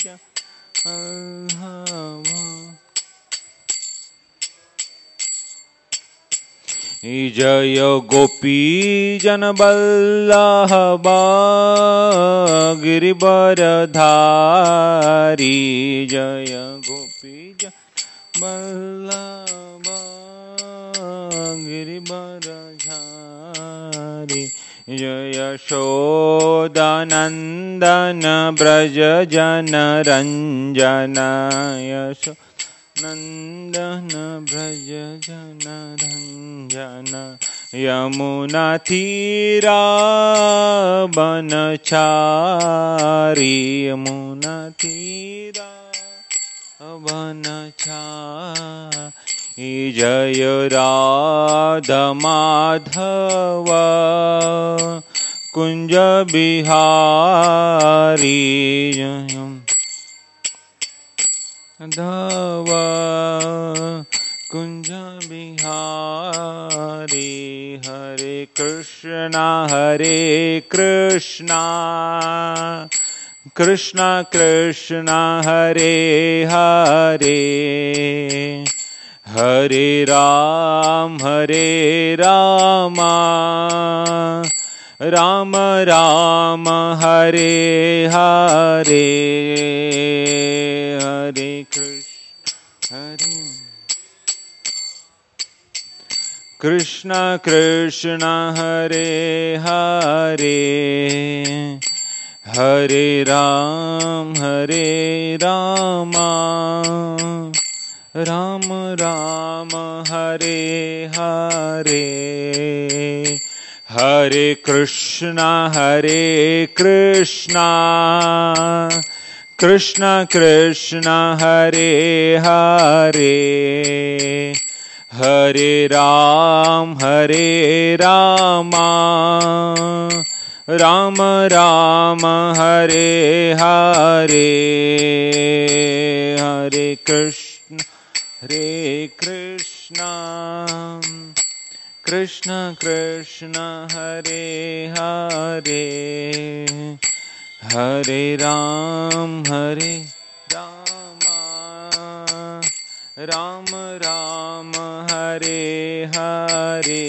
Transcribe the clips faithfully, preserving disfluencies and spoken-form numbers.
जय गोपी जन वल्लभा गिरिवरधारी जय गोपी जन वल्लभा गिरिवरधारी जय यशोदानंदन ब्रज जन रंजन यशो नंदन ब्रज जन रंजन यमुना तीरा बनचारी यमुना तीरा बनचारी जय राधा माधव कुंज बिहारी जय धव कुंज बिहारी हरे कृष्णा हरे कृष्णा कृष्णा कृष्णा हरे हरे हरे राम हरे रामा राम राम हरे हरे हरे कृष्ण हरे कृष्ण कृष्ण हरे हरे हरे राम हरे रामा राम राम हरे हरे हरे कृष्णा हरे कृष्णा कृष्ण कृष्ण हरे हरे हरे राम हरे रामा राम राम हरे हरे हरे कृष्ण हरे कृष्णा कृष्ण कृष्ण हरे हरे हरे राम हरे रामा राम राम हरे हरे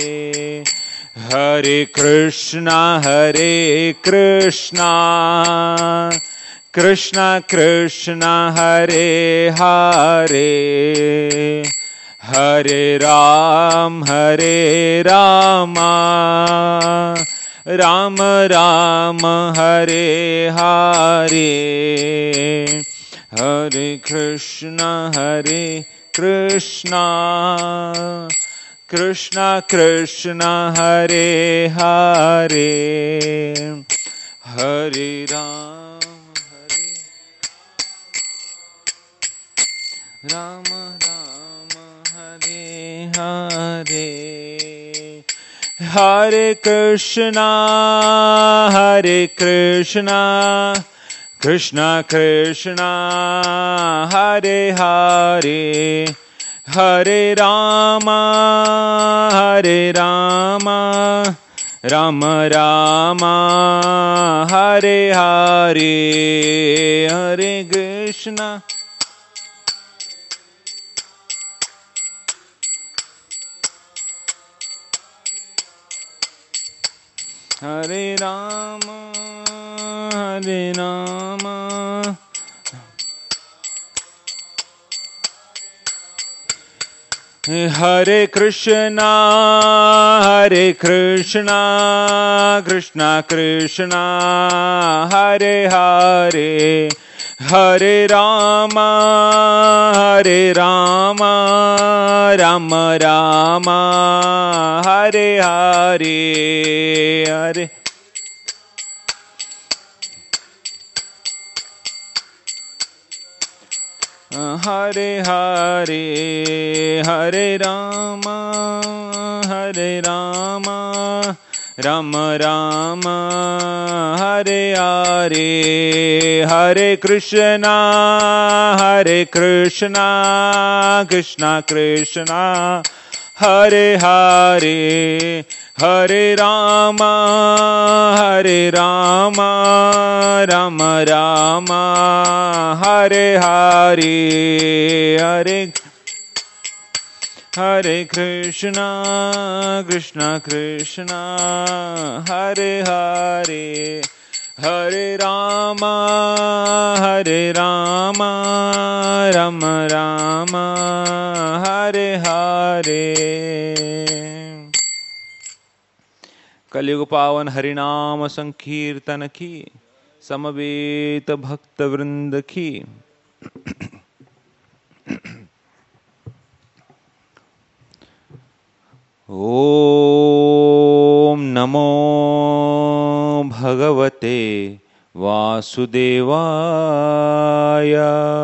हरे कृष्णा हरे कृष्णा कृष्ण कृष्ण हरे हरे हरे राम हरे रामा राम राम हरे हरे हरे कृष्ण हरे कृष्णा कृष्ण कृष्ण हरे हरे हरे राम हरे राम राम हरे हरे हरे कृष्णा हरे कृष्णा कृष्णा कृष्णा हरे हरे हरे राम हरे राम राम राम हरे हरे हरे कृष्णा हरे राम हरे राम हरे कृष्णा हरे कृष्णा कृष्णा कृष्णा हरे हरे हरे राम हरे राम राम राम हरे हरे हरे हरे हरे हरे राम हरे राम राम राम हरे हरे हरे कृष्णा हरे Krishna Krishna Krishna Hare Hare, Hare Rama, Hare Rama, Rama Rama, Hare Hare, Hare Hare Krishna, Krishna Krishna, Hare Hare, Hare Rama, Hare Rama, Rama Rama, Hare Hare. कलयुग पावन हरिनाम संकीर्तन की, समवेत भक्त वृंद की। ओम नमो भगवते वासुदेवाय।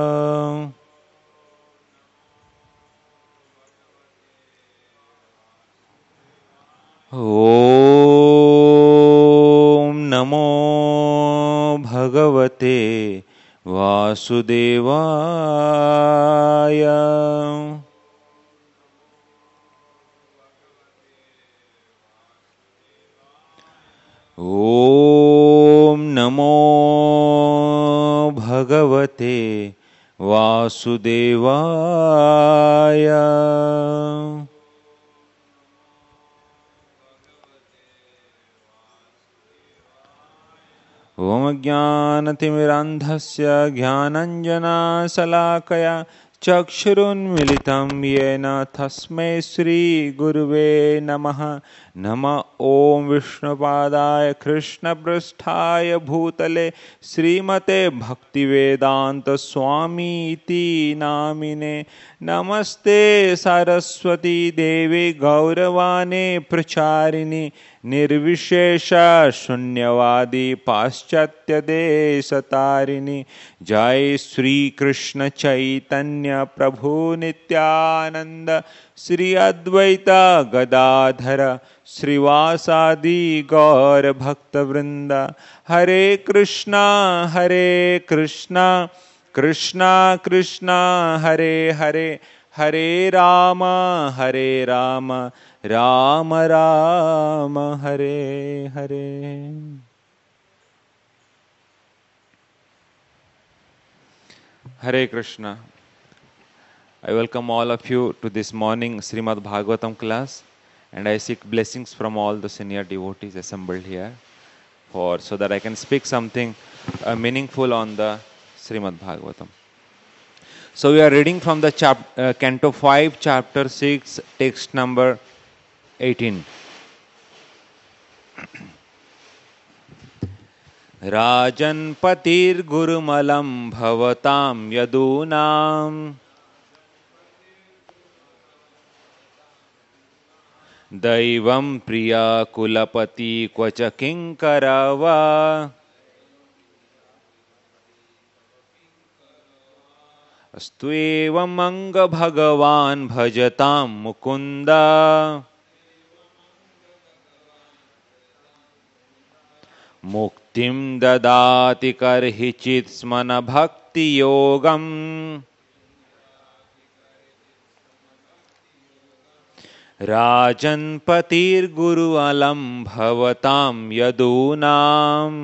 ओम नमो भगवते वासुदेवाय। ओम नमो भगवते वासुदेवाय। ओम ज्ञानतिमिरान्धस्य ज्ञानाञ्जनशलाकया चक्षुरुन्मिलितं येन तस्मै श्रीगुरुवे नमः। नमः ओं विष्णुपादाय कृष्णपृष्ठाय भूतले श्रीमते भक्तिवेदांत स्वामी इति नामिने। नमस्ते सरस्वती देवी गौरवाणी प्रचारिणी निर्विशेष शून्यवादी पाश्चात्य देश तारिणी। जय श्री कृष्ण चैतन्य प्रभु नित्यानंद श्री अद्वैत गदाधर श्रीवासादि गौर भक्त वृंद। हरे कृष्णा हरे कृष्णा कृष्णा कृष्णा हरे हरे, हरे राम हरे Ram Ram Ram Hare Hare. Hare Krishna. I welcome all of you to this morning Srimad Bhagavatam class, and I seek blessings from all the senior devotees assembled here, for so that I can speak something uh, meaningful on the Srimad Bhagavatam. So we are reading from the chap uh, Canto five, Chapter six, text number eighteen. राजन्पतिर्गुरुमलं भवतां यदूनाम् दैवं प्रिया कुलपति क्वच किंकर वा। अस्तु एवं अंग भगवान् भजतां मुकुंद। मुक्तिं ददाति कर्हिचित् स्मन भक्ति योगम्। राजन्पतिर्गुरु अलं भवतां यदूनाम्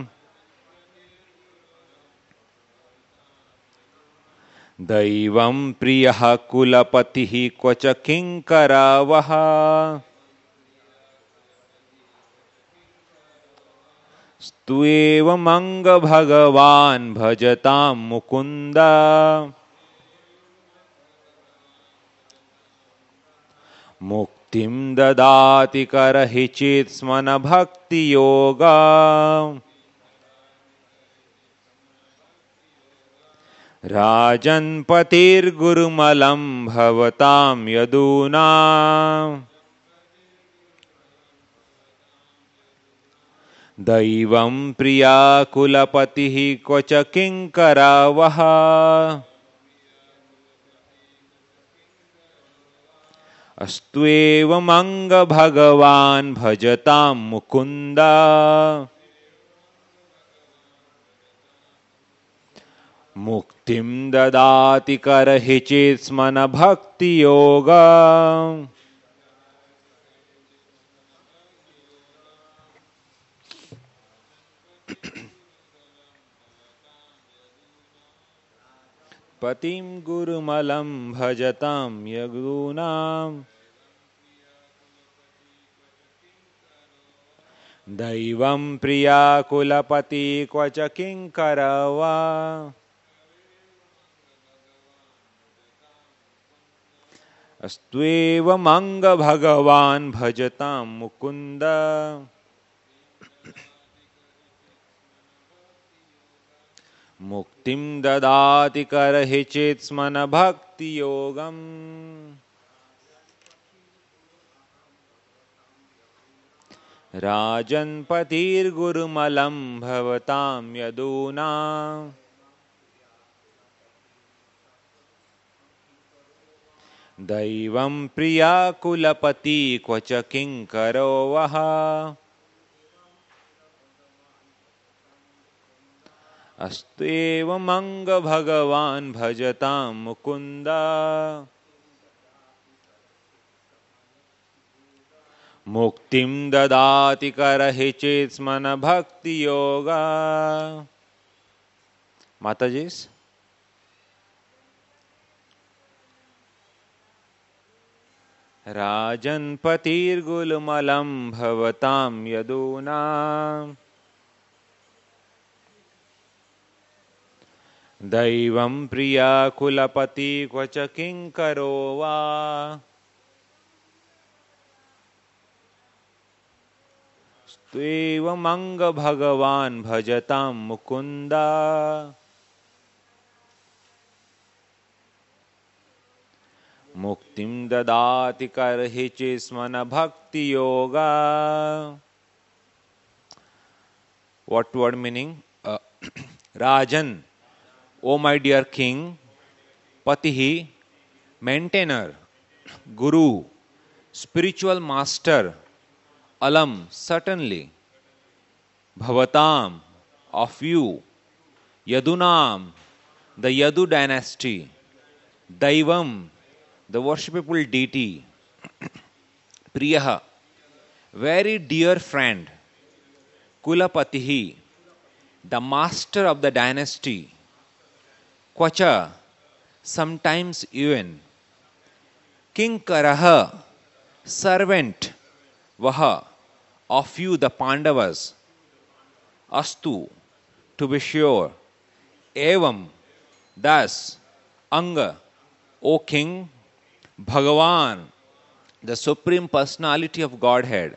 दैवं प्रियः कुलपतिः क्वच किंकरवः। स्तु एवं अंग भगवान् भजतां मुकुंद। मुक्तिं ददाति करहिचित् स्मन भक्ति योगा। राजन्पतिर्गुरु अलं भवतां यदूनां दैवं प्रियः कुलपतिः क्वच किंकरवः। स्तु एवं अंग भगवान् भजतां मुकुंद। मुक्तिं ददाति करहिचित् स्मन भक्ति योगा। राजन्पतिर्गुरुमलं भवतां यदूनां दैवं प्रिया कुलपतिः क्वच किंकरवः। अस्तु एवं अंग भगवान् भजतां मुकुंद। मुक्तिं ददाति करहिचित् स्मन भक्ति योगा। पतिं गुरुमलं भजतां यदूनाम् दैवं प्रिया कुलपति क्वच किंकर वा अस्त्वेवमंग भगवान् भजतां मुकुंद मुक्तिं ददाति करहि चेत् स्मन भक्ति योगम् राजन्पतिर्गुरुमलं भवतां यदूना दैवं प्रिया कुलपति क्वच किंकरो वः अस्त्वेवमंग भगवान् भजतां मुकुंद मुक्तिं ददाति करहि चेत् स्मन भक्ति योगा। माताजी, राजन्पतिर्गुरुमलं भवतां यदूना दैवं प्रिया कुलपति क्वच किंकरो वा त्वेवमंग भगवान् भजतां मुकुंद मुक्तिं ददाति करहि चेत् स्मन भक्ति yoga. What word meaning? Uh, Rajan, O my dear king, Patihi, maintainer, Guru, spiritual master, Alam, certainly, Bhavatam, of you, Yadunam, the Yadu dynasty, Daivam, the worshipable deity, Priyaha, very dear friend, Kulapatihi, the master of the dynasty, Kvacha, sometimes even, Kinkaraha, servant, Vaha, of you the Pandavas, Astu, to be sure, Evam, thus, Anga, O king, Bhagavan, the Supreme Personality of Godhead,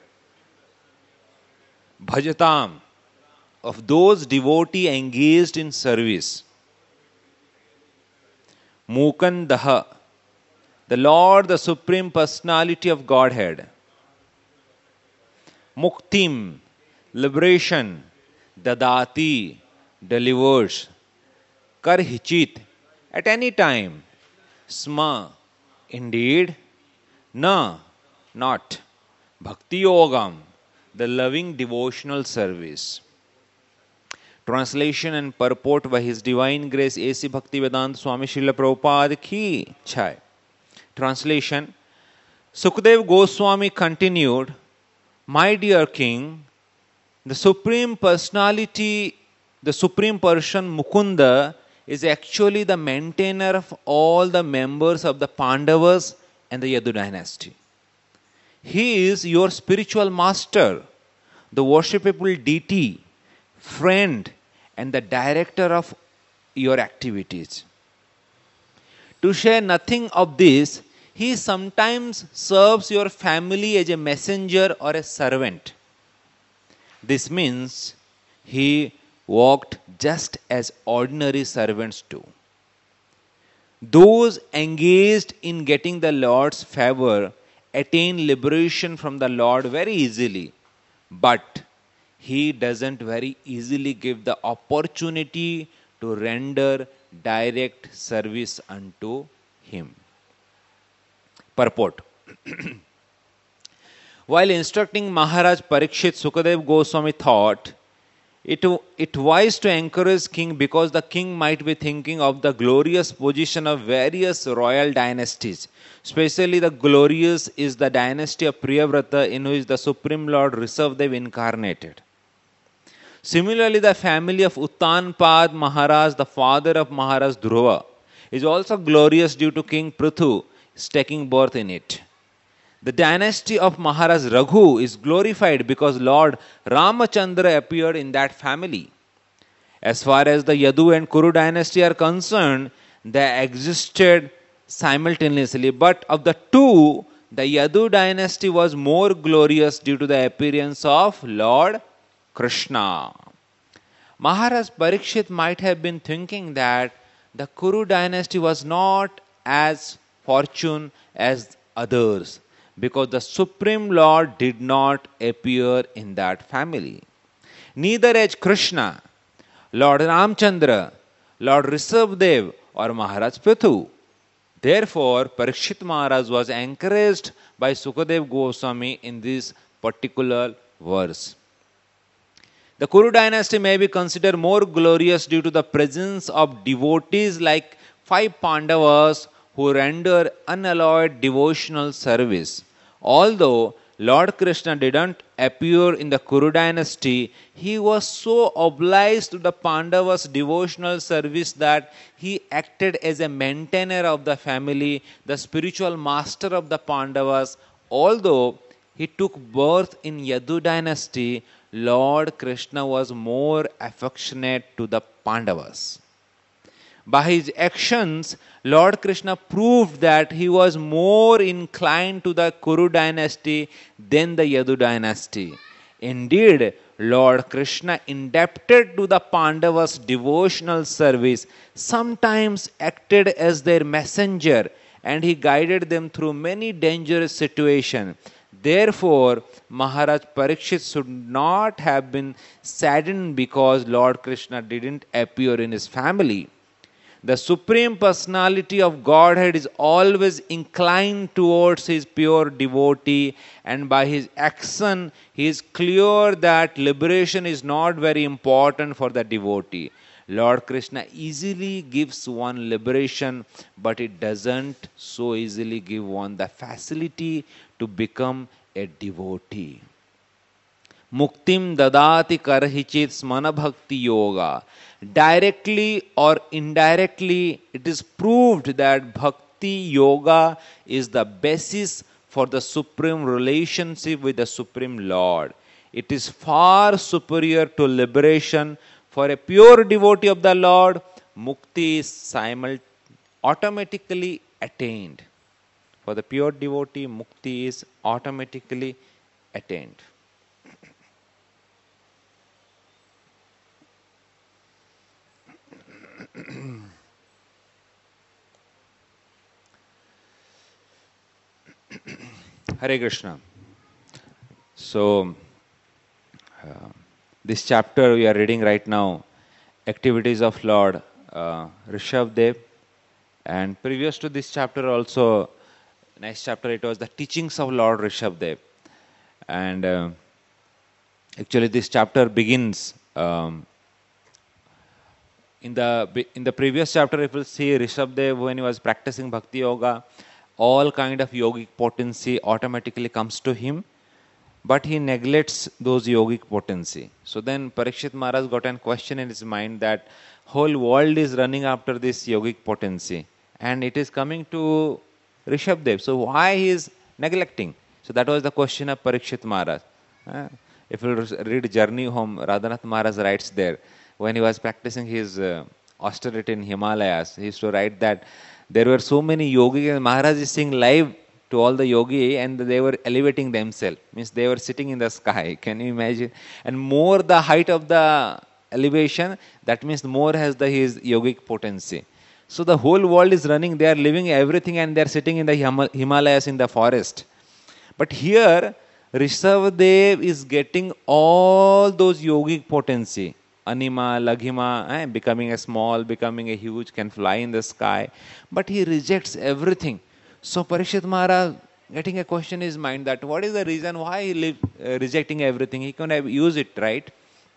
Bhajatam, of those devotees engaged in service, Mukandaha, the Lord, the Supreme Personality of Godhead, Muktim, liberation, Dadati, delivers, Karhichit, at any time, Sma, indeed, Na, not, Bhakti Yogam, the loving devotional service. Translation and purport by His Divine Grace A C Bhaktivedanta Swami Srila Prabhupada Ki Jai. Translation. Sukadev Goswami continued, my dear king, the Supreme Personality, the Supreme Person Mukunda is actually the maintainer of all the members of the Pandavas and the Yadu dynasty. He is your spiritual master, the worshipable deity, friend, and the director of your activities. To share nothing of this, he sometimes serves your family as a messenger or a servant. This means he walked just as ordinary servants do. Those engaged in getting the Lord's favor attain liberation from the Lord very easily, but He doesn't very easily give the opportunity to render direct service unto Him. Purport. While instructing Maharaj Parikshit, Sukadev Goswami thought it, it wise to encourage king because the king might be thinking of the glorious position of various royal dynasties. Especially the glorious is the dynasty of Priyavrata, in which the Supreme Lord Rishabdev incarnated. Similarly, the family of Uttanpad Maharaj, the father of Maharaj Dhruva, is also glorious due to King Prithu is taking birth in it. The dynasty of Maharaj Raghu is glorified because Lord Ramachandra appeared in that family. As far as the Yadu and Kuru dynasty are concerned, they existed simultaneously. But of the two, the Yadu dynasty was more glorious due to the appearance of Lord Krishna. Maharaj Parikshit might have been thinking that the Kuru dynasty was not as fortunate as others, because the Supreme Lord did not appear in that family. Neither as Krishna, Lord Ramchandra, Lord Rishabdev or Maharaj Prithu. Therefore, Parikshit Maharaj was encouraged by Sukadev Goswami in this particular verse. The Kuru dynasty may be considered more glorious due to the presence of devotees like five Pandavas who render unalloyed devotional service. Although Lord Krishna didn't appear in the Kuru dynasty, he was so obliged to the Pandavas' devotional service that he acted as a maintainer of the family, the spiritual master of the Pandavas. Although he took birth in Yadu dynasty, Lord Krishna was more affectionate to the Pandavas. By his actions, Lord Krishna proved that he was more inclined to the Kuru dynasty than the Yadu dynasty. Indeed, Lord Krishna, indebted to the Pandavas' devotional service, sometimes acted as their messenger, and he guided them through many dangerous situations. Therefore, Maharaj Parikshit should not have been saddened because Lord Krishna didn't appear in his family. The Supreme Personality of Godhead is always inclined towards his pure devotee, and by his action he is clear that liberation is not very important for the devotee. Lord Krishna easily gives one liberation, but it doesn't so easily give one the facility to become a devotee. Muktim dadati karhichit smana bhakti yoga. Directly or indirectly, it is proved that bhakti yoga is the basis for the supreme relationship with the Supreme Lord. It is far superior to liberation. For a pure devotee of the Lord, mukti is simul- automatically attained. For the pure devotee, mukti is automatically attained. Hare Krishna. So, uh, this chapter we are reading right now, activities of Lord uh, Rishabdev, and previous to this chapter also, next chapter it was the teachings of Lord Rishabdev, and uh, actually this chapter begins um, in the in the previous chapter. If you see Rishabdev when he was practicing bhakti yoga, all kind of yogic potency automatically comes to him, but he neglects those yogic potency. So then Parikshit Maharaj got a question in his mind that whole world is running after this yogic potency and it is coming to Rishabdev. So why he is neglecting? So that was the question of Parikshit Maharaj. Uh, if you read Journey Home, Radhanath Maharaj writes there, when he was practicing his uh, austerity in Himalayas, he used to write that there were so many yogis, and Maharaj is saying live to all the yogi, and they were elevating themselves. Means they were sitting in the sky. Can you imagine? And more the height of the elevation, that means more has the his yogic potency. So the whole world is running. They are living everything, and they are sitting in the Hima- Himalayas in the forest. But here, Rishabdev is getting all those yogic potency. Anima, Laghima, eh, becoming a small, becoming a huge, can fly in the sky. But he rejects everything. So Parikshit Maharaj getting a question in his mind that what is the reason why he live, uh, rejecting everything? He can have used it, right?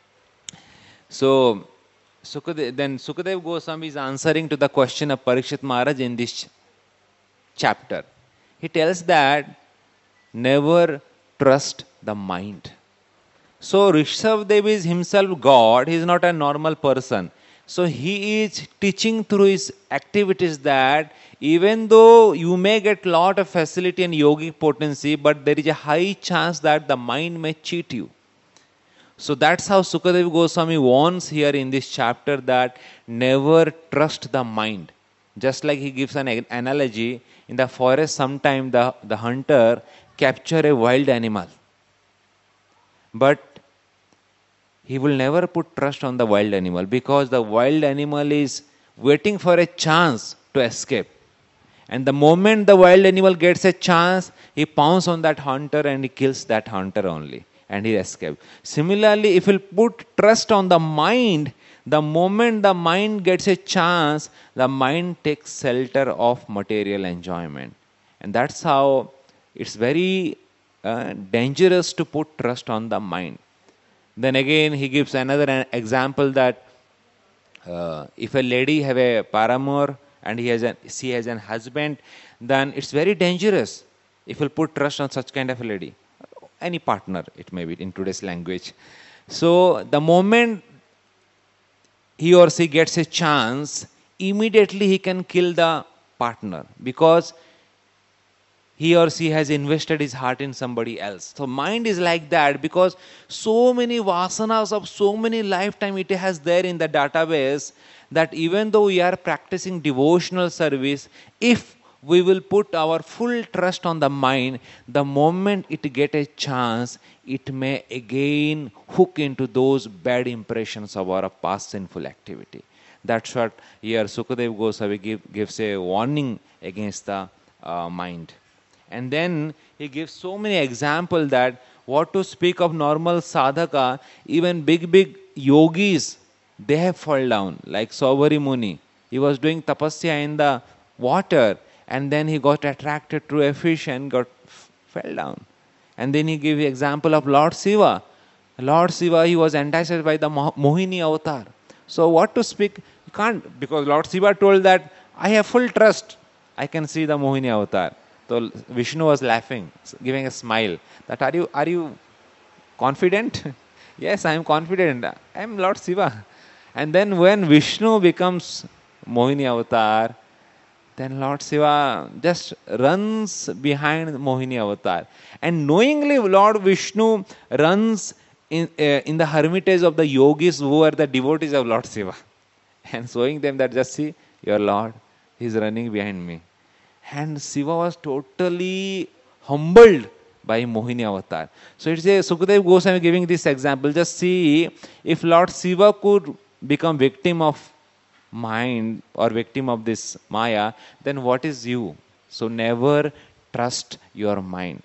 So Sukadev, then Sukadev Goswami is answering to the question of Parikshit Maharaj in this ch- chapter. He tells that never trust the mind. So Rishabdev is himself God. He is not a normal person. So he is teaching through his activities that even though you may get lot of facility and yogic potency, but there is a high chance that the mind may cheat you. So that's how Sukadeva Goswami warns here in this chapter that never trust the mind. Just like he gives an analogy, in the forest sometime the, the hunter capture a wild animal. But he will never put trust on the wild animal because the wild animal is waiting for a chance to escape. And the moment the wild animal gets a chance, he pounces on that hunter and he kills that hunter only. And he escapes. Similarly, if you put trust on the mind, the moment the mind gets a chance, the mind takes shelter of material enjoyment. And that's how it's very uh, dangerous to put trust on the mind. Then again, he gives another example that uh, if a lady have a paramour and he has a, she has an husband, then it's very dangerous if you put trust on such kind of a lady. Any partner, it may be in today's language. So the moment he or she gets a chance, immediately he can kill the partner because he or she has invested his heart in somebody else. So mind is like that because so many vasanas of so many lifetime it has there in the database that even though we are practicing devotional service, if we will put our full trust on the mind, the moment it get a chance, it may again hook into those bad impressions of our past sinful activity. That's what here Sukadeva Goswami give, gives a warning against the uh, mind. And then he gives so many examples that what to speak of normal sadhaka, even big, big yogis, they have fallen down. Like Saubhari Muni, he was doing tapasya in the water and then he got attracted to a fish and got fell down. And then he gave the example of Lord Shiva. Lord Shiva, he was enticed by the Mohini avatar. So what to speak? You can't, because Lord Shiva told that I have full trust. I can see the Mohini avatar. So Vishnu was laughing, giving a smile. That are you are you confident? Yes, I am confident. I am Lord Shiva. And then when Vishnu becomes Mohini avatar, then Lord Shiva just runs behind Mohini avatar. And knowingly Lord Vishnu runs in, uh, in the hermitage of the yogis who are the devotees of Lord Shiva. And showing them that just see, your Lord, he is running behind me. And Shiva was totally humbled by Mohini avatar. So it's a Sukadeva Goswami giving this example. Just see, if Lord Shiva could become victim of mind or victim of this Maya, then what is you? So never trust your mind.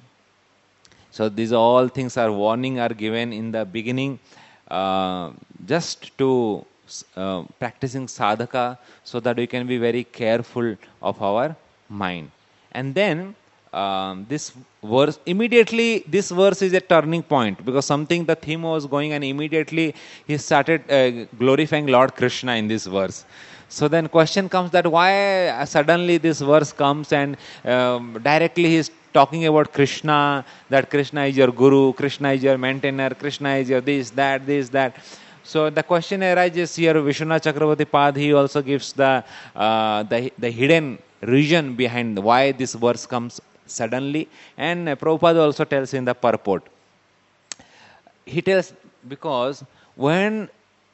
So these all things are warning are given in the beginning uh, just to uh, practicing sadhaka so that we can be very careful of our mind. And then um, this verse, immediately this verse is a turning point because something the theme was going and immediately he started uh, glorifying Lord Krishna in this verse. So then question comes that why suddenly this verse comes and um, directly he is talking about Krishna, that Krishna is your guru, Krishna is your maintainer, Krishna is your this, that, this, that. So the question arises here, Vishwanath Chakravarti Pad, he also gives the, uh, the, the hidden reason behind why this verse comes suddenly, and Prabhupada also tells in the purport. He tells because when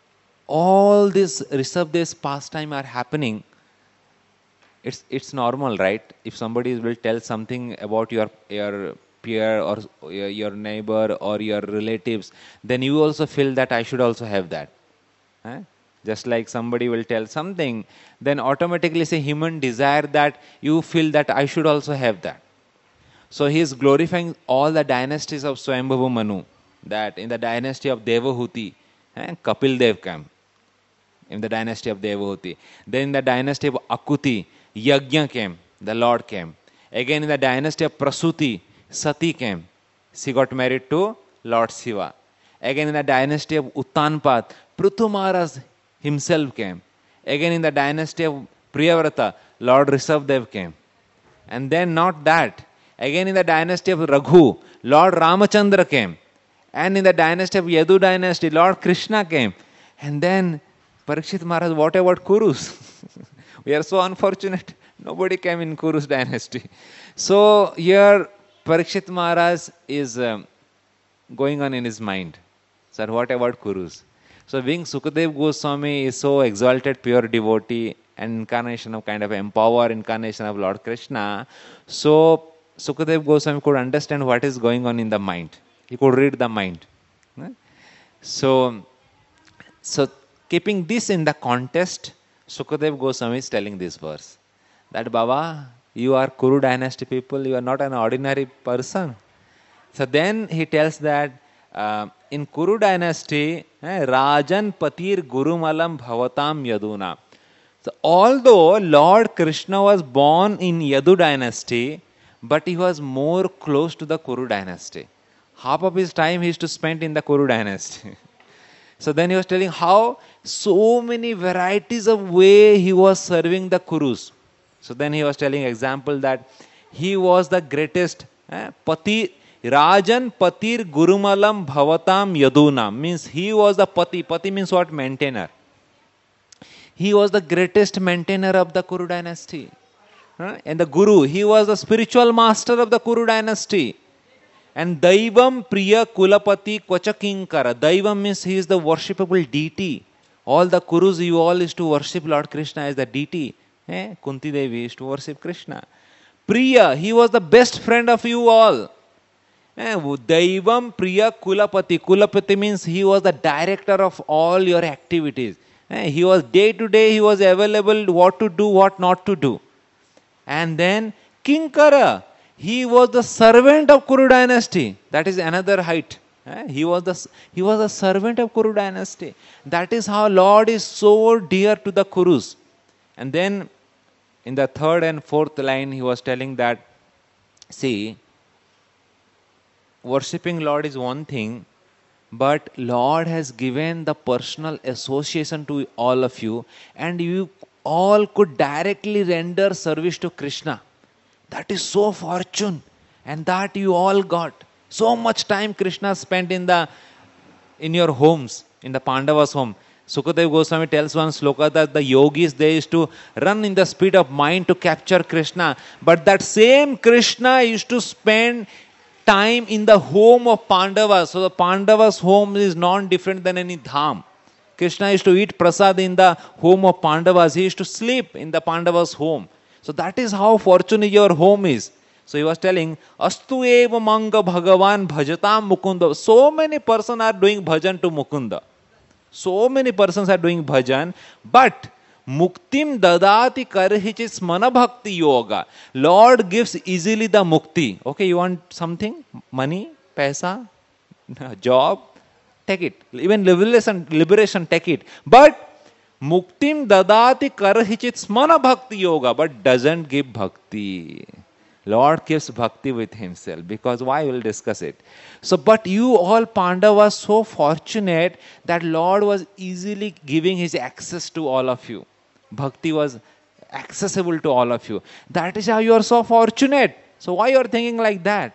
all this Rishabhde's pastime are happening, it's it's normal, right? If somebody will tell something about your your peer or your, your neighbor or your relatives, then you also feel that I should also have that. Eh? Just like somebody will tell something, then automatically say human desire that you feel that I should also have that. So he is glorifying all the dynasties of Swayambhavu Manu, that in the dynasty of Devahuti, eh, Kapil Dev came, in the dynasty of Devahuti. Then in the dynasty of Akuti, Yajna came, the Lord came. Again in the dynasty of Prasuti, Sati came. She got married to Lord Shiva. Again in the dynasty of Uttanpat, Prithu Maharaj himself came. Again in the dynasty of Priyavrata, Lord Rishabhdev came. And then not that. Again in the dynasty of Raghu, Lord Ramachandra came. And in the dynasty of Yadu dynasty, Lord Krishna came. And then Parikshit Maharaj, what about Kurus? We are so unfortunate. Nobody came in Kurus dynasty. So here Parikshit Maharaj is um, going on in his mind. Sir, what about Kurus? So being Sukadev Goswami is so exalted, pure devotee, and incarnation of kind of empower, incarnation of Lord Krishna. So Sukadev Goswami could understand what is going on in the mind. He could read the mind. So, so keeping this in the context, Sukadev Goswami is telling this verse. That Baba, you are Kuru dynasty people, you are not an ordinary person. So then he tells that uh, in Kuru dynasty, eh, Rajan Patir Gurumalam Bhavatam Yaduna. So although Lord Krishna was born in Yadu dynasty, but he was more close to the Kuru dynasty. Half of his time he used to spend in the Kuru dynasty. So then he was telling how so many varieties of way he was serving the Kurus. So then he was telling example that he was the greatest eh, Pati, Rajan Patir Gurumalam Bhavatam Yaduna. Means he was the Pati. Pati means what? Maintainer. He was the greatest maintainer of the Kuru dynasty. Huh? And the Guru, he was the spiritual master of the Kuru dynasty. And Daivam Priya Kulapati Kvachakinkara. Daivam means he is the worshipable deity. All the Kurus, you all used to worship Lord Krishna as the deity. Eh? Kunti Devi used to worship Krishna. Priya, he was the best friend of you all. Eh? Daivam Priya Kulapati. Kulapati means he was the director of all your activities. Eh? He was day to day, he was available what to do, what not to do. And then Kinkara, he was the servant of Kuru dynasty. That is another height. Eh? He was the he was a servant of Kuru dynasty. That is how Lord is so dear to the Kurus. And then in the third and fourth line, he was telling that, see, worshipping Lord is one thing, but Lord has given the personal association to all of you, and you all could directly render service to Krishna. That is so fortune, and that you all got. So much time Krishna spent in the in your homes, in the Pandavas' home. Sukadev Goswami tells one sloka that the yogis, they used to run in the speed of mind to capture Krishna. But that same Krishna used to spend time in the home of Pandavas. So the Pandavas' home is non-different than any dham. Krishna used to eat prasad in the home of Pandavas. He used to sleep in the Pandavas' home. So that is how fortunate your home is. So he was telling, Astu eva manga bhagavan bhajatam mukunda. So many persons are doing bhajan to Mukunda. So many persons are doing bhajan, but muktim dadati karhichit smana bhakti yoga. Lord gives easily the mukti. Okay, you want something? Money? Paisa? Job? Take it. Even liberation, liberation, take it. But muktim dadati karhichit smana bhakti yoga, but doesn't give bhakti. Lord gives bhakti with himself, because why? We'll discuss it. So, but you all Pandavas so fortunate that Lord was easily giving his access to all of you. Bhakti was accessible to all of you. That is how you are so fortunate. So why you are thinking like that?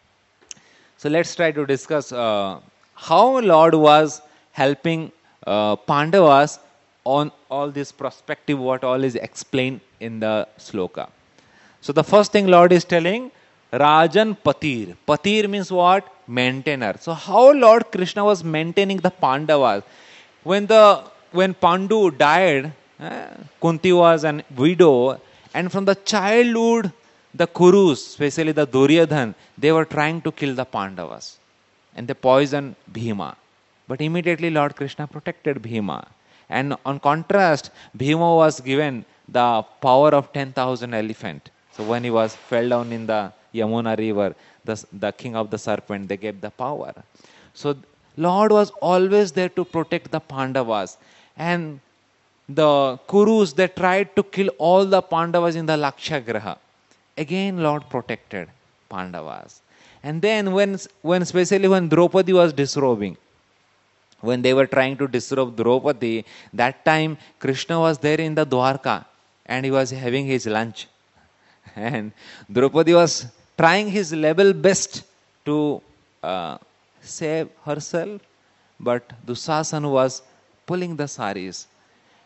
So let's try to discuss uh, how Lord was helping uh, Pandavas on all this perspective, what all is explained in the sloka. So the first thing Lord is telling, Rajan Patir. Patir means what? Maintainer. So how Lord Krishna was maintaining the Pandavas? When the when Pandu died, eh, Kunti was a widow, and from the childhood, the Kurus, especially the Duryodhan, they were trying to kill the Pandavas. And they poisoned Bhima. But immediately Lord Krishna protected Bhima. And on contrast, Bhima was given the power of ten thousand elephants. So when he was fell down in the Yamuna river, the, the king of the serpent, they gave the power. So Lord was always there to protect the Pandavas. And the Kurus, they tried to kill all the Pandavas in the Lakshagraha. Again, Lord protected Pandavas. And then when, when especially when Draupadi was disrobing, when they were trying to disrobe Draupadi, that time Krishna was there in the Dwarka and he was having his lunch. And Draupadi was trying his level best to uh, save herself, but Dusasana was pulling the saris.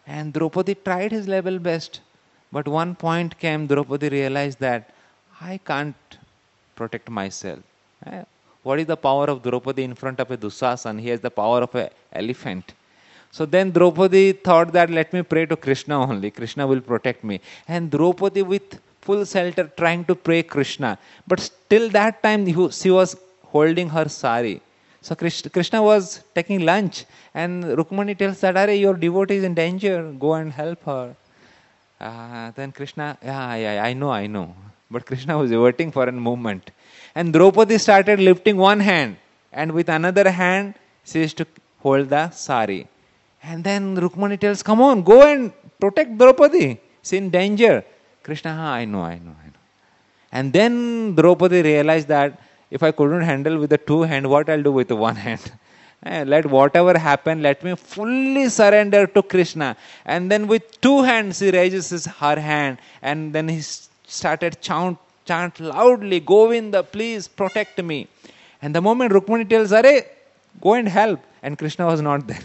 And Draupadi tried his level best. But one point came, Draupadi realized that I can't protect myself. Eh, What is the power of Draupadi in front of a Dusasan? He has the power of an elephant. So then Draupadi thought that let me pray to Krishna only. Krishna will protect me. And Draupadi with full shelter trying to pray Krishna. But till that time he- she was holding her sari. So Krish- Krishna was taking lunch. And Rukmani tells that, Are, your devotee is in danger. Go and help her. Uh, then Krishna, yeah, yeah, I know, I know. But Krishna was waiting for a moment. And Draupadi started lifting one hand. And with another hand, she used to hold the sari. And then Rukmani tells, come on, go and protect Draupadi. She's in danger. Krishna, ah, I know, I know, I know. And then Draupadi realized that if I couldn't handle with the two hand, what I'll do with the one hand? Eh, Let whatever happen, let me fully surrender to Krishna. And then with two hands, he raises his, her hand. And then he s- started chant, chant loudly, Govinda, please protect me. And the moment Rukmani tells, Are, go and help. And Krishna was not there.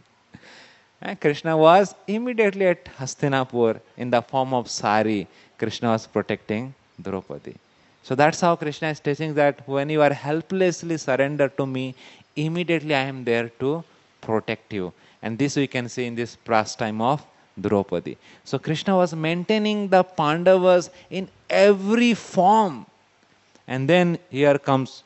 And Krishna was immediately at Hastinapur in the form of sari. Krishna was protecting Draupadi. So that's how Krishna is teaching that when you are helplessly surrendered to me, immediately I am there to protect you. And this we can see in this pastime of Draupadi. So Krishna was maintaining the Pandavas in every form. And then here comes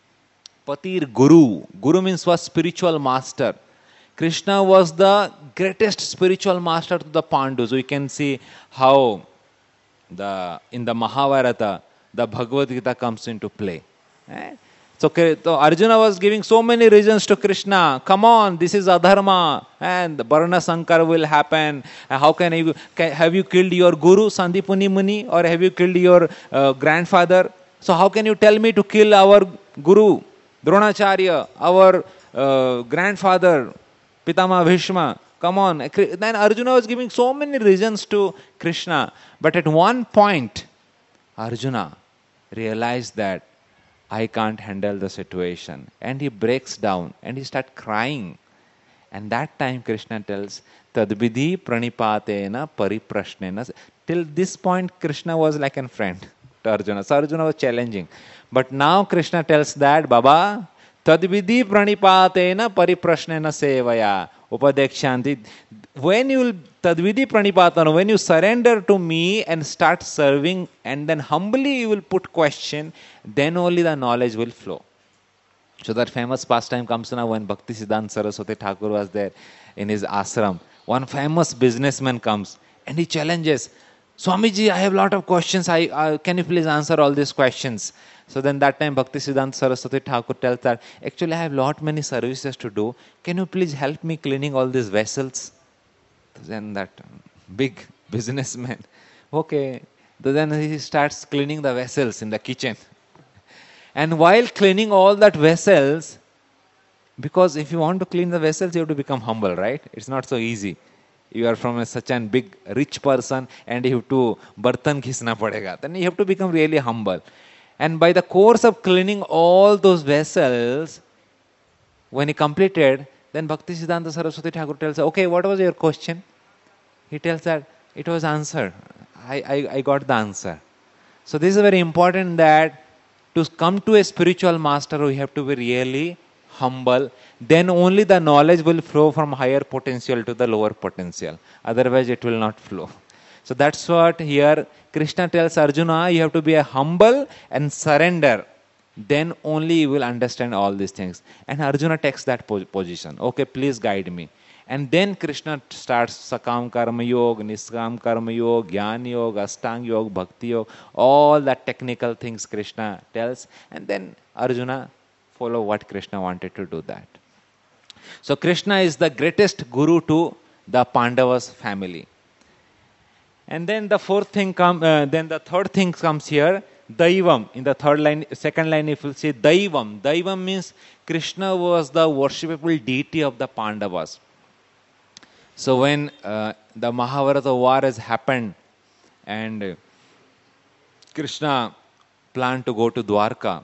Patir Guru. Guru means was spiritual master. Krishna was the greatest spiritual master to the Pandus. We can see how the in the Mahabharata the Bhagavad Gita comes into play. Eh? So, Kri- so Arjuna was giving so many reasons to Krishna. Come on, this is adharma, and the Varna Sankar will happen. Uh, How can you can, have you killed your guru Sandipuni Muni, or have you killed your uh, grandfather? So how can you tell me to kill our guru Dronacharya, our uh, grandfather Pitama Bhishma? Come on. Kri- Then Arjuna was giving so many reasons to Krishna. But at one point, Arjuna realized that I can't handle the situation. And he breaks down and he starts crying. And that time Krishna tells, Tadvidhi pranipatena pariprashnena. Till this point, Krishna was like a friend to Arjuna. So Arjuna was challenging. But now Krishna tells that, Baba, Tadvidhi pranipatena pariprashnena sevaya. Upadekshanti. When you will Tadvidhi pranipatana, when you surrender to me and start serving, and then humbly you will put question, then only the knowledge will flow. So that famous pastime comes now when Bhakti Siddhanta Saraswati Thakur was there in his ashram. One famous businessman comes and he challenges, Swamiji, I have a lot of questions. I uh, Can you please answer all these questions? So then that time Bhakti Siddhanta Saraswati Thakur tells that, actually I have lot many services to do. Can you please help me cleaning all these vessels? Then that big businessman, okay. So then he starts cleaning the vessels in the kitchen. And while cleaning all that vessels, because if you want to clean the vessels, you have to become humble, right? It's not so easy. You are from a, such a big, rich person and you have to bartan khisna padega. Then you have to become really humble. And by the course of cleaning all those vessels, when he completed, then Bhakti Siddhanta Saraswati Thakur tells, okay, what was your question? He tells that it was answered. I, I, I got the answer. So this is very important that to come to a spiritual master, we have to be really humble. Then only the knowledge will flow from higher potential to the lower potential. Otherwise, it will not flow. So that's what here Krishna tells Arjuna, you have to be a humble and surrender. Then only you will understand all these things. And Arjuna takes that po- position. Okay, please guide me. And then Krishna starts Sakam Karma Yoga, Niskam Karma Yoga, Jnana Yoga, Astang Yoga, Bhakti Yoga, all the technical things Krishna tells. And then Arjuna follow what Krishna wanted to do that. So Krishna is the greatest guru to the Pandavas family. And then the fourth thing come, uh, then the third thing comes here, Daivam. In the third line, second line, if you say Daivam, Daivam means Krishna was the worshipable deity of the Pandavas. So when uh, the Mahabharata war has happened and Krishna planned to go to Dwarka,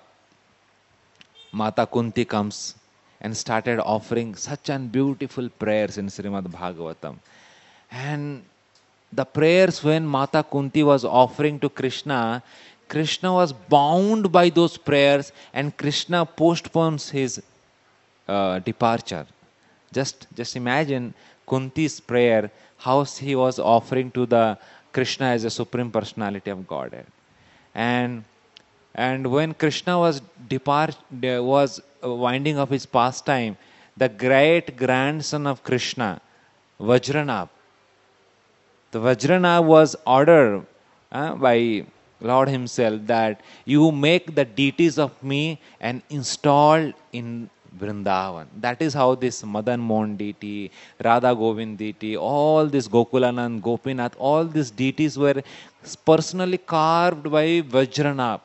Mata Kunti comes and started offering such an beautiful prayers in Srimad Bhagavatam. And the prayers when Mata Kunti was offering to Krishna, Krishna was bound by those prayers, and Krishna postpones his uh, departure. Just, just imagine Kunti's prayer, how he was offering to the Krishna as a supreme personality of Godhead. And and when Krishna was depart was winding up his pastime, the great grandson of Krishna, Vajranab, the Vajranab was ordered uh, by Lord himself that you make the deities of me and install in Vrindavan. That is how this Madan Mohan deity, Radha Govind deity, all this Gokulanand, Gopinath, all these deities were personally carved by Vajranab.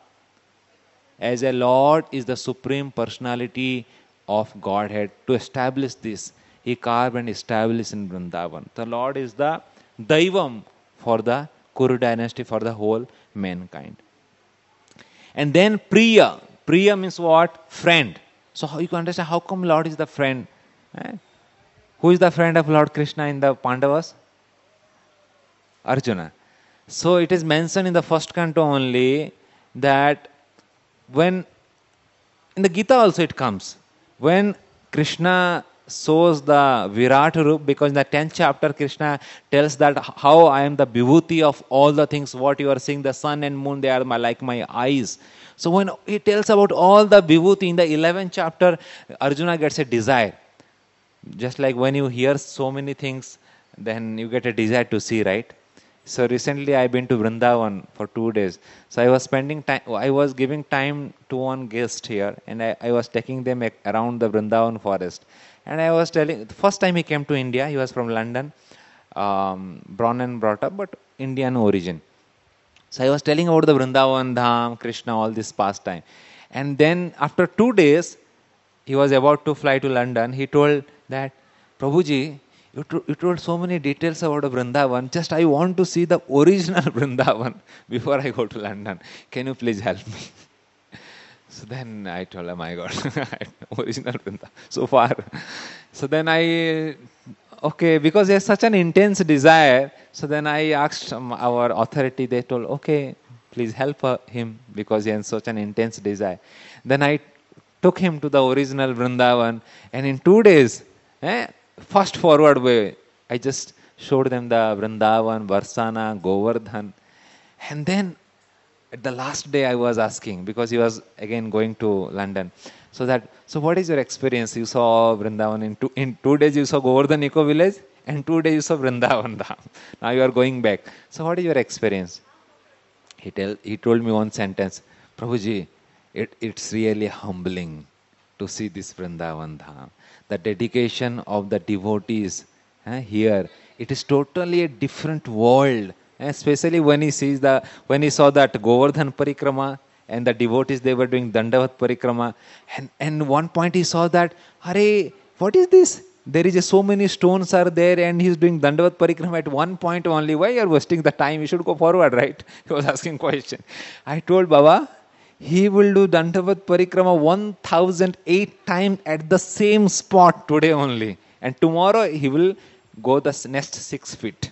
As a Lord is the supreme personality of Godhead. To establish this, he carved and established in Vrindavan. The Lord is the Daivam for the Kuru dynasty, for the whole mankind. And then Priya. Priya means what? Friend. So how you can understand how come Lord is the friend? Eh? Who is the friend of Lord Krishna in the Pandavas? Arjuna. So it is mentioned in the first canto only that when, in the Gita also it comes, when Krishna shows the Virat Rup, because in the tenth chapter Krishna tells that how I am the Vibhuti of all the things, what you are seeing, the sun and moon, they are my, like my eyes. So when he tells about all the Vibhuti in the eleventh chapter, Arjuna gets a desire. Just like when you hear so many things, then you get a desire to see, right? So recently I've been to Vrindavan for two days. So I was spending time, I was giving time to one guest here, and I, I was taking them around the Vrindavan forest. And I was telling, the first time he came to India, he was from London, um, born and brought up, but Indian origin. So I was telling about the Vrindavan, Dham, Krishna, all this pastime. And then after two days, he was about to fly to London. He told that, Prabhuji, you, to, you told so many details about the Vrindavan. Just I want to see the original Vrindavan before I go to London. Can you please help me? So then I told him, my God, original Vrindavan, so far. So then I, okay, because there's such an intense desire. So then I asked um, our authority, they told, okay, please help uh, him because he has such an intense desire. Then I took him to the original Vrindavan, and in two days, eh, fast forward way, I just showed them the Vrindavan, Varsana, Govardhan. And then at the last day I was asking, because he was again going to London, so that, so what is your experience? You saw Vrindavan in two, in two days you saw Govardhan Eco Village, and two days you saw Vrindavan Dham. Now you are going back. So what is your experience? He, tell, he told me one sentence, Prabhuji, it, it's really humbling to see this Vrindavan Dham. The dedication of the devotees eh, here, it is totally a different world. Especially when he sees the, when he saw that Govardhan Parikrama and the devotees, they were doing Dandavat Parikrama. And, and one point he saw that, Hare, what is this? There is a, so many stones are there and he's doing Dandavat Parikrama at one point only. Why you are wasting the time? You should go forward, right? He was asking question. I told Baba, he will do Dandavat Parikrama one thousand eight times at the same spot today only. And tomorrow he will go the next six feet.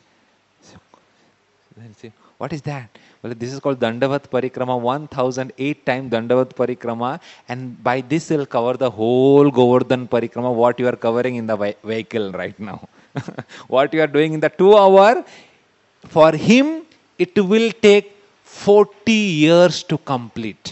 Then say, what is that? Well, this is called Dandavat Parikrama, one thousand eight times Dandavat Parikrama, and by this he'll cover the whole Govardhan Parikrama, what you are covering in the vehicle right now. What you are doing in the two hour, for him, it will take forty years to complete.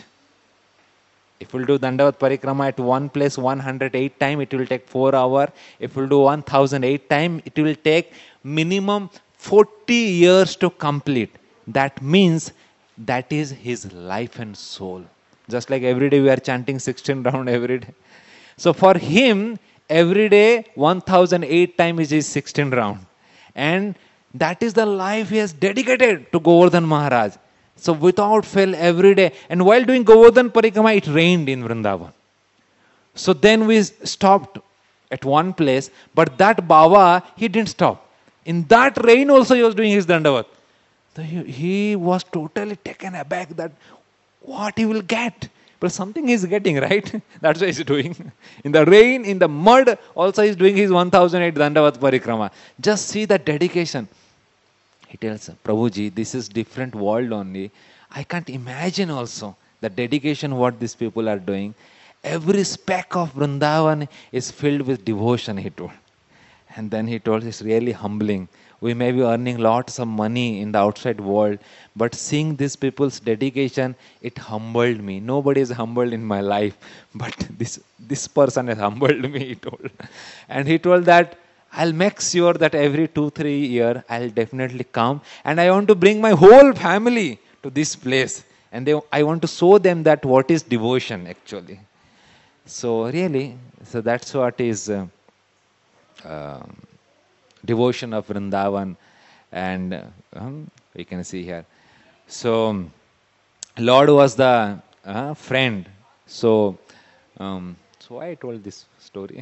If we'll do Dandavat Parikrama at one place one hundred eight times, it will take four hours. If we'll do one thousand eight times, it will take minimum forty years to complete. That means that is his life and soul. Just like every day we are chanting sixteen round every day. So for him, every day one thousand eight times is his sixteen round. And that is the life he has dedicated to Govardhan Maharaj. So without fail every day. And while doing Govardhan Parikrama, it rained in Vrindavan. So then we stopped at one place, but that Baba, he didn't stop. In that rain also he was doing his Dandavat. So he, he was totally taken aback that what he will get. But something he's getting, right? That's why he's doing. In the rain, in the mud, also he's doing his one thousand eight Dandavat Parikrama. Just see the dedication. He tells, Prabhuji, this is different world only. I can't imagine also the dedication what these people are doing. Every speck of Vrindavan is filled with devotion, he told. And then he told, it's really humbling. We may be earning lots of money in the outside world, but seeing these people's dedication, it humbled me. Nobody is humbled in my life, but this, this person has humbled me, he told. And he told that, I'll make sure that every two, three years, I'll definitely come. And I want to bring my whole family to this place. And they, I want to show them that what is devotion actually. So really, so that's what is uh, uh, devotion of Vrindavan. And uh, um, we can see here. So Lord was the uh, friend. So, um, so I told this story.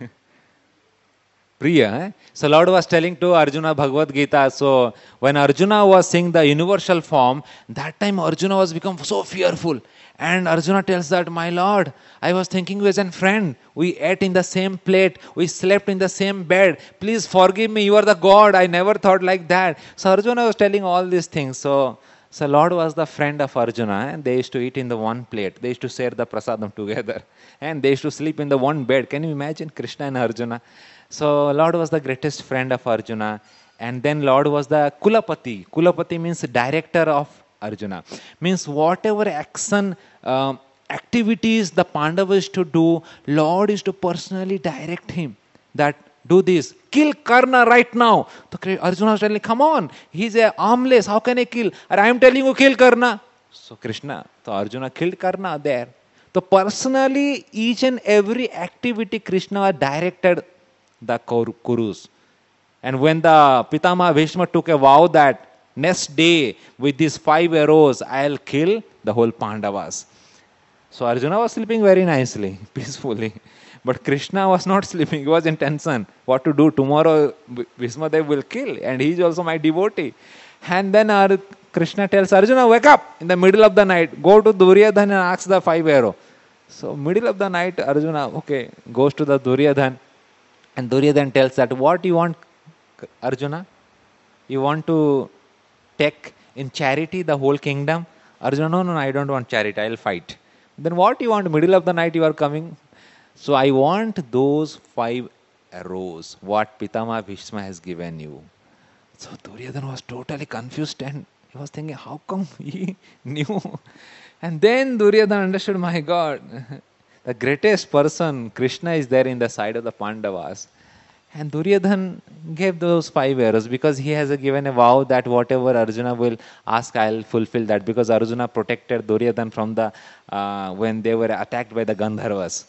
Priya. Eh? So Lord was telling to Arjuna Bhagavad Gita. So when Arjuna was seeing the universal form, that time Arjuna was become so fearful. And Arjuna tells that, my Lord, I was thinking you as a friend. We ate in the same plate. We slept in the same bed. Please forgive me. You are the God. I never thought like that. So Arjuna was telling all these things. So, so Lord was the friend of Arjuna. And they used to eat in the one plate. They used to share the prasadam together. And they used to sleep in the one bed. Can you imagine Krishna and Arjuna? So Lord was the greatest friend of Arjuna. And then Lord was the Kulapati. Kulapati means director of Arjuna. Means whatever action, um, activities the Pandavas to do, Lord is to personally direct him. That do this. Kill Karna right now. So Arjuna was telling, come on. He's a armless. How can I kill? And I am telling you, kill Karna. So Krishna, so Arjuna killed Karna there. So personally, each and every activity Krishna directed the Kurus. And when the Pitama Bhishma took a vow that next day with these five arrows I'll kill the whole Pandavas. So Arjuna was sleeping very nicely, peacefully. But Krishna was not sleeping. He was in tension. What to do? Tomorrow Bhishma Dev will kill. And he is also my devotee. And then our Krishna tells Arjuna, wake up in the middle of the night. Go to Duryodhan and ask the five arrow. So middle of the night Arjuna, okay, goes to the Duryodhan. And Duryodhan tells that, what you want, Arjuna? You want to take in charity the whole kingdom? Arjuna, no, no, no, I don't want charity, I will fight. Then what you want? Middle of the night you are coming. So I want those five arrows, what Pitama Bhishma has given you. So Duryodhana was totally confused and he was thinking, how come he knew? And then Duryodhana understood, my God, the greatest person, Krishna, is there in the side of the Pandavas. And Duryodhana gave those five arrows because he has given a vow that whatever Arjuna will ask, I will fulfill that. Because Arjuna protected Duryodhana from the, uh, when they were attacked by the Gandharvas.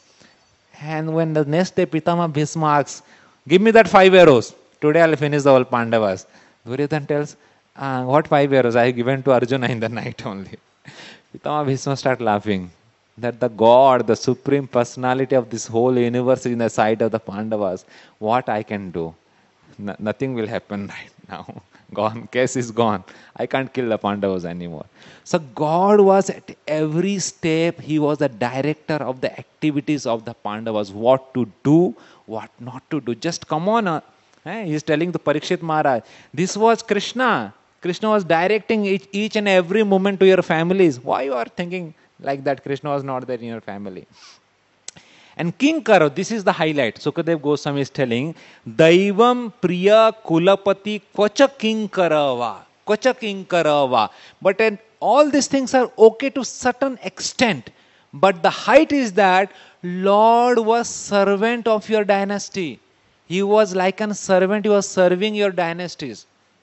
And when the next day Pitama Bhishma asks, give me that five arrows. Today I will finish the whole Pandavas. Duryodhana tells, uh, what five arrows? I have given to Arjuna in the night only. Pitama Bhishma start laughing. That the God, the supreme personality of this whole universe is in the side of the Pandavas. What I can do? No, nothing will happen right now. Gone. Case is gone. I can't kill the Pandavas anymore. So God was at every step. He was the director of the activities of the Pandavas. What to do, what not to do. Just come on. Uh, eh? He is telling the Parikshit Maharaj. This was Krishna. Krishna was directing each, each and every moment to your families. Why you are thinking like that? Krishna was not there in your family. And Kinkara, this is the highlight. Sukadev Goswami is telling, Daivam Priya Kulapati Kvacha Kinkarava. Kvacha Kinkarava. But and all these things are okay to certain extent. But the height is that Lord was servant of your dynasty. He was like a servant. He was serving your dynasties.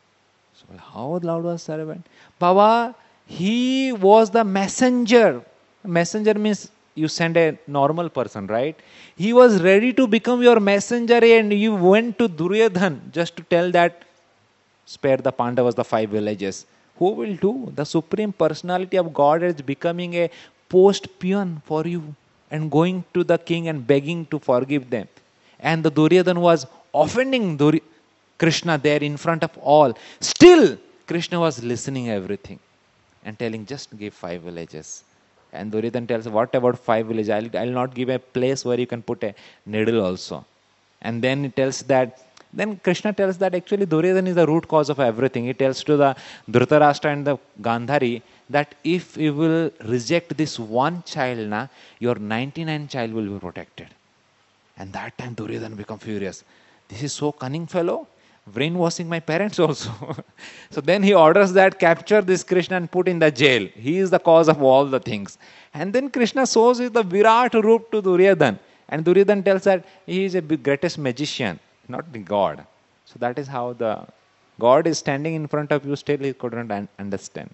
So how Lord was servant? Baba, he was the messenger. Messenger means you send a normal person, right? He was ready to become your messenger and you went to Duryodhan just to tell that spare the Pandavas the five villages. Who will do? The supreme personality of God is becoming a post peon for you and going to the king and begging to forgive them. And the Duryodhan was offending Dur- Krishna there in front of all. Still, Krishna was listening everything and telling just give five villages. And Duryodhana tells, what about five villages? I'll, I'll not give a place where you can put a needle also. And then it tells that, then Krishna tells that actually Duryodhana is the root cause of everything. He tells to the Dhritarashtra and the Gandhari that if you will reject this one child, na, your ninety-nine child will be protected. And that time Duryodhana become furious. This is so cunning fellow, brainwashing my parents also. So then he orders that capture this Krishna and put in the jail. He is the cause of all the things. And then Krishna shows the Virat roop to Duryodhana. And Duryodhana tells that he is a greatest magician, not the God. So that is how the God is standing in front of you, still he couldn't understand.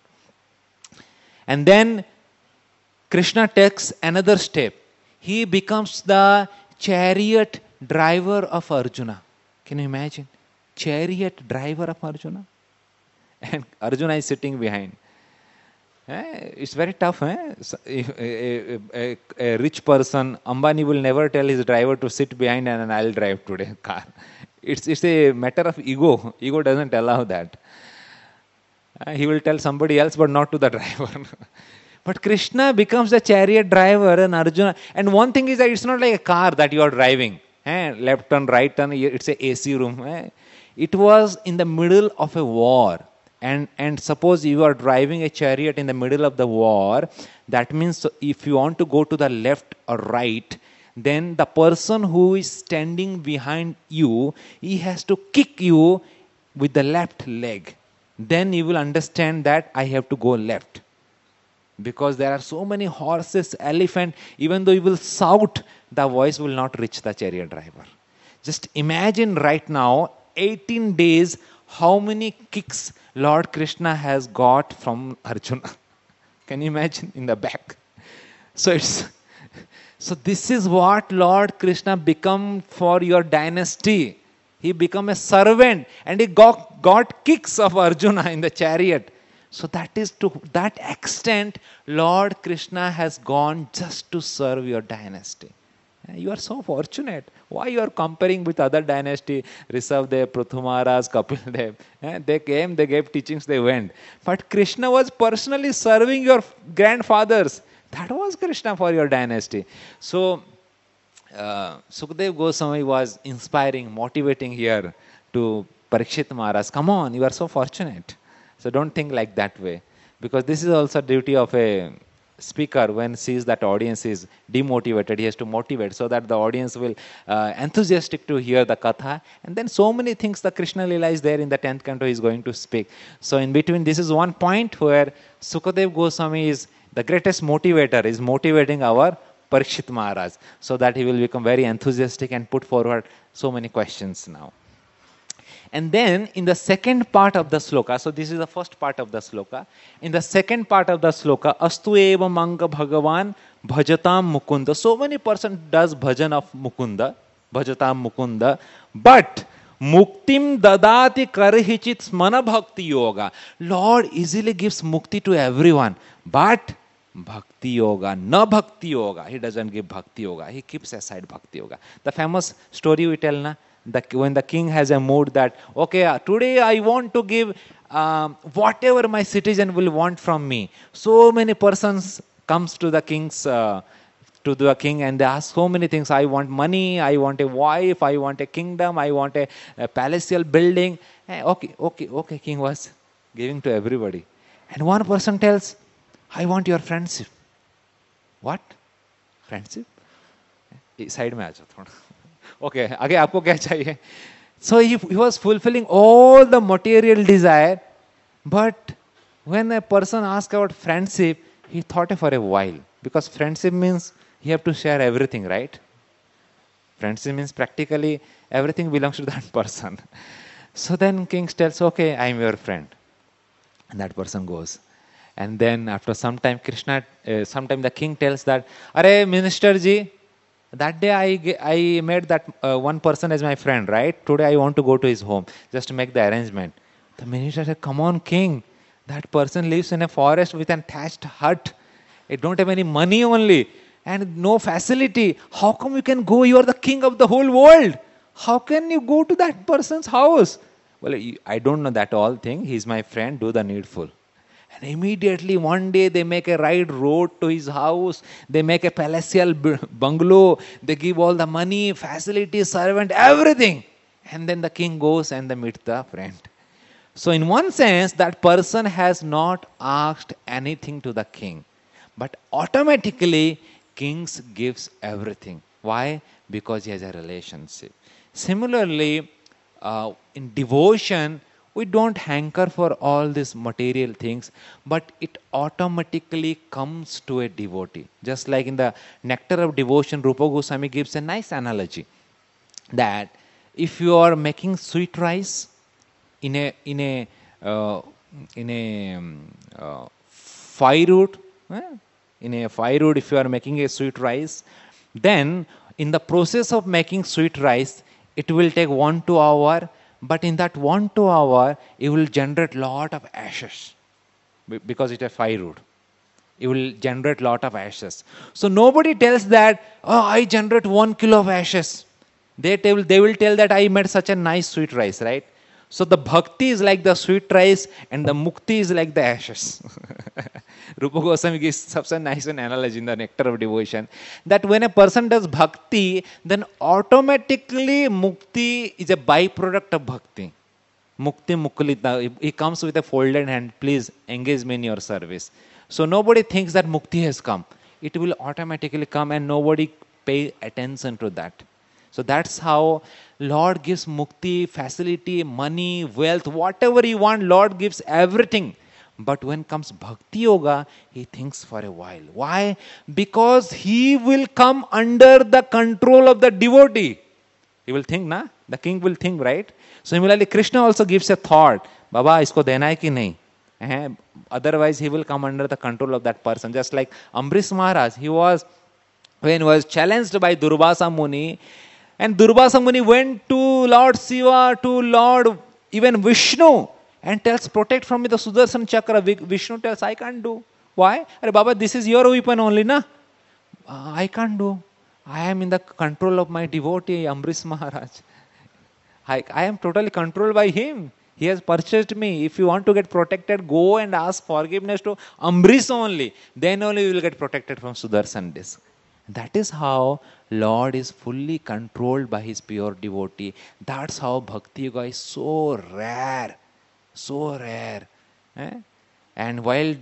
And then Krishna takes another step. He becomes the chariot driver of Arjuna. Can you imagine? Chariot driver of Arjuna. And Arjuna is sitting behind. Eh? It's very tough. Eh? If a, a, a rich person, Ambani will never tell his driver to sit behind and I'll drive today car. It's, it's a matter of ego. Ego doesn't allow that. Uh, he will tell somebody else but not to the driver. But Krishna becomes the chariot driver and Arjuna. And one thing is that it's not like a car that you are driving. Eh? Left turn, right turn, it's a AC room. Eh? It was in the middle of a war. And, and suppose you are driving a chariot in the middle of the war, that means if you want to go to the left or right, then the person who is standing behind you, he has to kick you with the left leg. Then you will understand that I have to go left. Because there are so many horses, elephant, even though you will shout, the voice will not reach the chariot driver. Just imagine right now, eighteen days, how many kicks Lord Krishna has got from Arjuna. Can you imagine in the back? So it's so this is what Lord Krishna become for your dynasty. He become a servant and he got, got kicks of Arjuna in the chariot. So that is to that extent Lord Krishna has gone just to serve your dynasty. You are so fortunate. Why you are comparing with other dynasty? Rishabdev, Prithumaras, Kapildev. They came, they gave teachings, they went. But Krishna was personally serving your grandfathers. That was Krishna for your dynasty. So, uh, Sukadeva Goswami was inspiring, motivating here to Parikshit Maharaj. Come on, you are so fortunate. So don't think like that way. Because this is also duty of a speaker when sees that audience is demotivated, he has to motivate so that the audience will uh, enthusiastic to hear the katha. And then so many things the Krishna Lila is there in the tenth canto is going to speak. So in between, this is one point where Sukadeva Goswami is the greatest motivator, is motivating our Parikshit Maharaj so that he will become very enthusiastic and put forward so many questions now. And then in the second part of the sloka, so this is the first part of the sloka. In the second part of the sloka, Astu eva manga bhagavan bhajatam mukunda. So many person does bhajan of Mukunda, bhajatam mukunda. But muktim dadati karihichit smana bhakti yoga. Lord easily gives mukti to everyone. But bhakti yoga, na bhakti yoga. He doesn't give bhakti yoga. He keeps aside bhakti yoga. The famous story we tell na. The, when the king has a mood that, okay, uh, today I want to give um, whatever my citizen will want from me. So many persons comes to the king's, uh, to the king and they ask so many things. I want money, I want a wife, I want a kingdom, I want a, a palatial building. Eh, okay, okay, okay, king was giving to everybody. And one person tells, I want your friendship. What? Friendship? Side mein aa jao thoda. Okay, आगे आपको क्या चाहिए? So he, he was fulfilling all the material desire, but when a person asked about friendship, he thought for a while. Because friendship means you have to share everything, right? Friendship means practically everything belongs to that person. So then king tells, okay, I am your friend. And that person goes. And then after some time, Krishna, uh, sometime the king tells that, Arey, minister ji, that day I, I made that uh, one person as my friend, right? Today I want to go to his home, just to make the arrangement. The minister said, come on, king. That person lives in a forest with an thatched hut. It don't have any money only and no facility. How come you can go? You are the king of the whole world. How can you go to that person's house? Well, I don't know that all thing. He's my friend. Do the needful. And immediately one day they make a right road to his house. They make a palatial bungalow. They give all the money, facilities, servant, everything. And then the king goes and they meet the friend. So in one sense, that person has not asked anything to the king. But automatically, kings gives everything. Why? Because he has a relationship. Similarly, uh, in devotion, we don't hanker for all these material things, but it automatically comes to a devotee. Just like in the Nectar of Devotion, Rupa Goswami gives a nice analogy that if you are making sweet rice in a in a uh, in a um, uh, firewood, eh? in a firewood, if you are making a sweet rice, then in the process of making sweet rice, it will take one two hour. But in that one, two hour, it will generate lot of ashes because it's a firewood. It will generate lot of ashes. So nobody tells that, oh, I generate one kilo of ashes. They tell, they will tell that I made such a nice sweet rice, right? So the bhakti is like the sweet rice and the mukti is like the ashes. Rupa Goswami gives such a nice analogy in the Nectar of Devotion that when a person does bhakti, then automatically mukti is a byproduct of bhakti. Mukti mukulita, he comes with a folded hand, please engage me in your service. So nobody thinks that mukti has come. It will automatically come and nobody pay attention to that. So that's how Lord gives mukti, facility, money, wealth, whatever you want, Lord gives everything. But when comes bhakti yoga, he thinks for a while. Why? Because he will come under the control of the devotee. He will think, na? The king will think, right? Similarly, Krishna also gives a thought. Baba, isko dena hai ki nahi? Eh? Otherwise, he will come under the control of that person. Just like Ambrish Maharaj, he was, when he was challenged by Durvasa Muni, and Durvasa Muni went to Lord Shiva, to Lord even Vishnu, and tells, protect from me the Sudarshan Chakra. Vishnu tells, I can't do. Why? Arey Baba, this is your weapon only, na? Uh, I can't do. I am in the control of my devotee, Ambrish Maharaj. I, I am totally controlled by him. He has purchased me. If you want to get protected, go and ask forgiveness to Ambrish only. Then only you will get protected from Sudarshan disc. That is how Lord is fully controlled by his pure devotee. That's how Bhakti Yoga is so rare. So rare. Eh? And while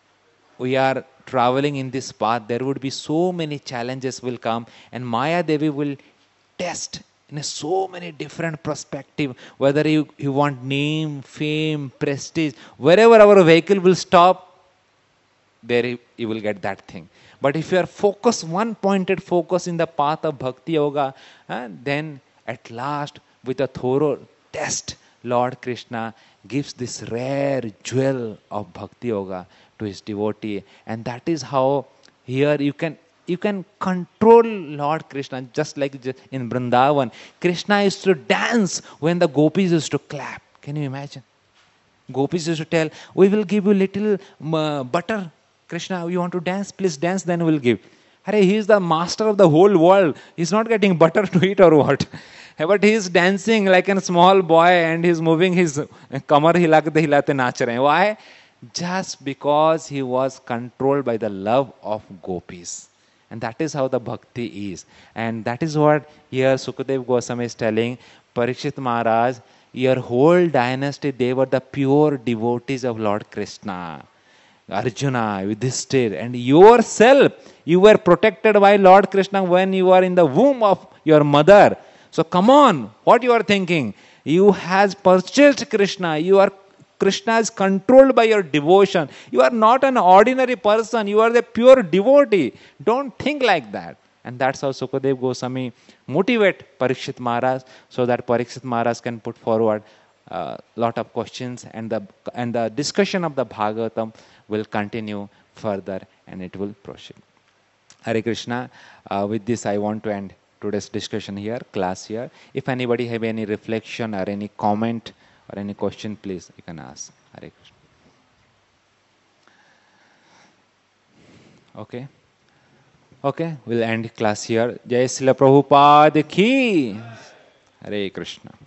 we are traveling in this path, there would be so many challenges will come, and Maya Devi will test in a so many different perspective, whether you, you want name, fame, prestige, wherever our vehicle will stop, there you, you will get that thing. But if you are focused, one pointed focus in the path of Bhakti Yoga, eh, then at last with a thorough test, Lord Krishna gives this rare jewel of Bhakti Yoga to his devotee. And that is how here you can you can control Lord Krishna, just like in Vrindavan. Krishna used to dance when the gopis used to clap. Can you imagine? Gopis used to tell, we will give you little uh, butter. Krishna, you want to dance? Please dance, then we'll give. Hare, he is the master of the whole world. He's not getting butter to eat or what? But he is dancing like a small boy and he's moving his kamar hilate hilate naach rahe. Why? Just because he was controlled by the love of gopis. And that is how the bhakti is. And that is what here Sukadev Goswami is telling Parikshit Maharaj, your whole dynasty, they were the pure devotees of Lord Krishna. Arjuna, Yudhishthir, and yourself, you were protected by Lord Krishna when you were in the womb of your mother. So come on, what you are thinking? You has purchased Krishna. You are Krishna is controlled by your devotion. You are not an ordinary person. You are the pure devotee. Don't think like that. And that's how Sukadev Goswami motivate Parikshit Maharaj so that Parikshit Maharaj can put forward a lot of questions, and the and the discussion of the Bhagavatam will continue further and it will proceed. Hare Krishna. Uh, with this, I want to end today's discussion here, class here. If anybody have any reflection or any comment or any question, please you can ask. Hare Krishna. Okay. Okay, we'll end class here. Jai Srila Prabhupada ki. Hare Krishna.